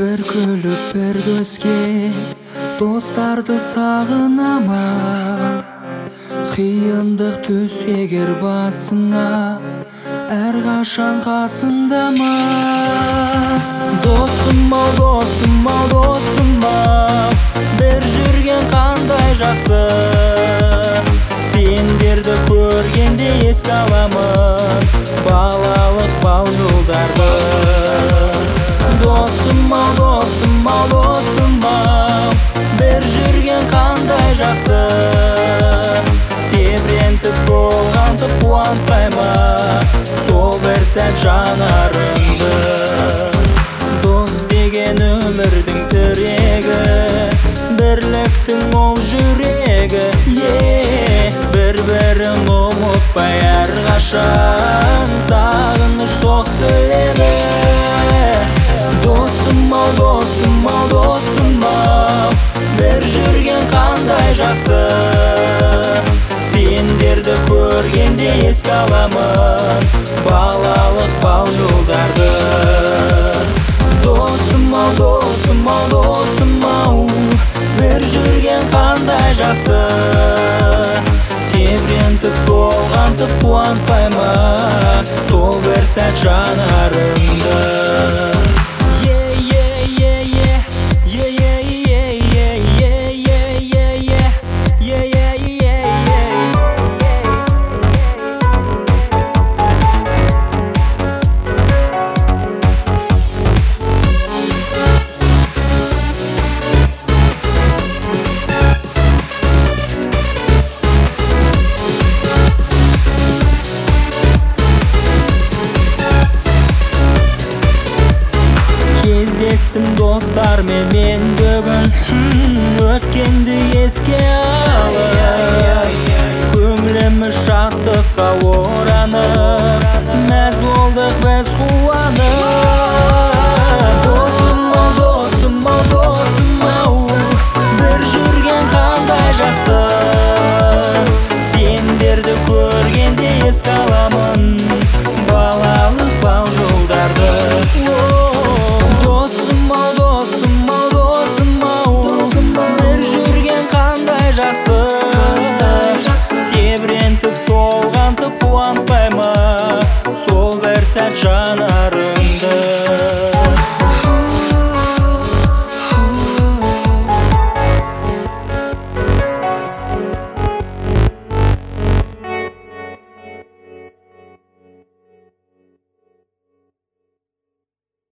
бір күліп бір көзге достарды сағынама. Қиындық түсегер басыңа, әрқашан қасында ма? Досым-ау, досым-ау, досым-ау, бір жүрген қандай жақсы. Сендерді көргенде еске аламын балалық бал жылдарды. Досым-ау, досым-ау, досым-ау, бір жүрген қандай жақсы. Тебірентіп толғантып қуантпай ма сол бір сәт жанарыңды? Дос деген өмірдің тірегі, бірліктің ол жүрегі. Бір-бірін ұмытпай әрқашан сағыныш соқсы лебі. Досым-ау, досым-ау, досым-ау, бір жүрген қандай жақсы. Сендерді көргенде еске аламын балалық бал жылдарды. Досым-ау, досым-ау, досым-ау, бір жүрген қандай жақсы. Тебірентіп толғантып қуантпай ма сол бір сәт жанарыңды? Кездестім достармен мен бүгін, өткенді еске алып. Көңіліміз шаттыққа оранып, мәз болдық біз қуанып. Досым-ау, досым-ау, досым-ау, бір жүрген қандай жақсы. Сендерді көргенде еске аламын балалық бал жылдарды. Досым-ау, досым-ау, досым-ау, бір жүрген қандай жақсы.